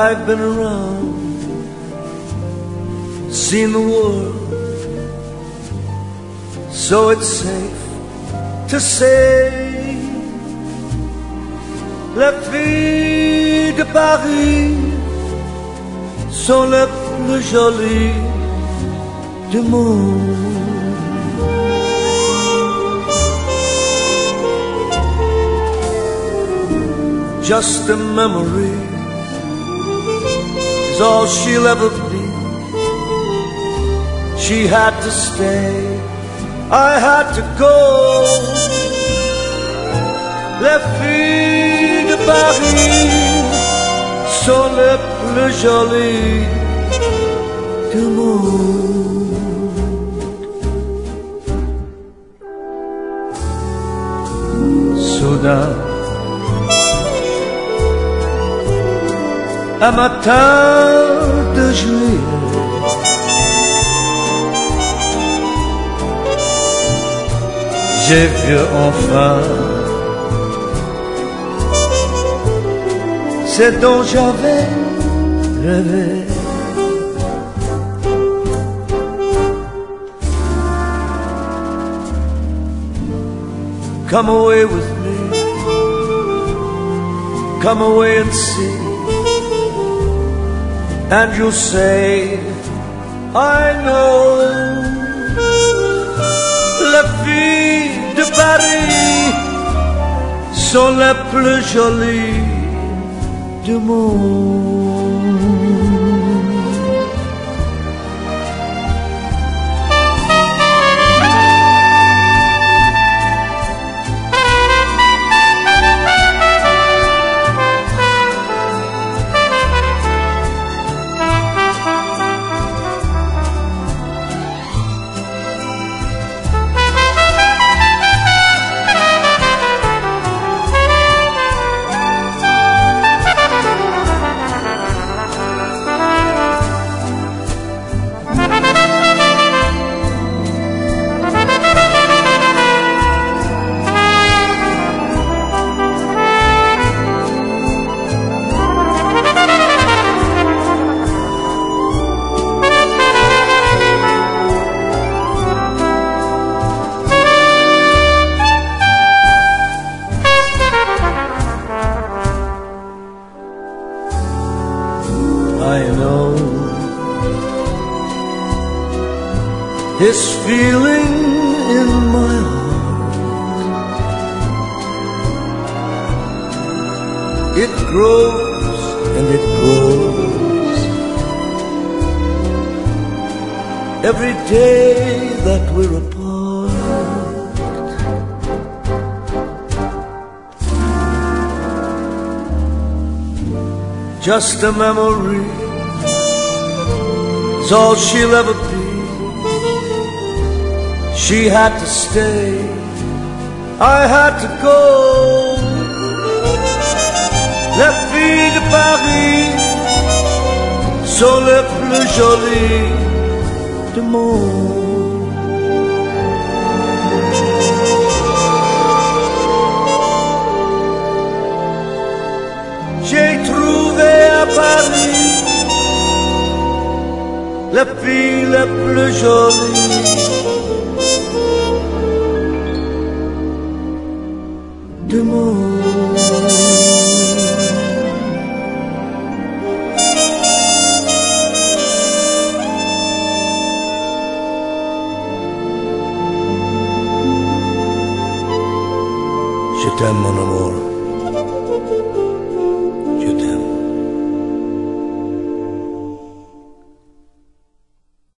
I've been around, seen the world, so it's safe to say les filles de Paris sont les plus jolies du monde. Just a memory is all she'll ever be. She had to stay, I had to go. Les filles de Paris sont les plus jolies du monde. Soudain, un matin de juillet, j'ai vu enfin ce dont j'avais rêvé. Come away with me, come away and see, and you'll say, I know. Les filles de Paris sont les plus jolies du monde. I know this feeling in my heart. It grows and it grows every day that we're apart. Just a memory is all she'll ever be. She had to stay, I had to go. Les filles de Paris sont les plus jolies du monde. J'ai trouvé à Paris la fille la plus jolie du monde. Je t'aime mon amour.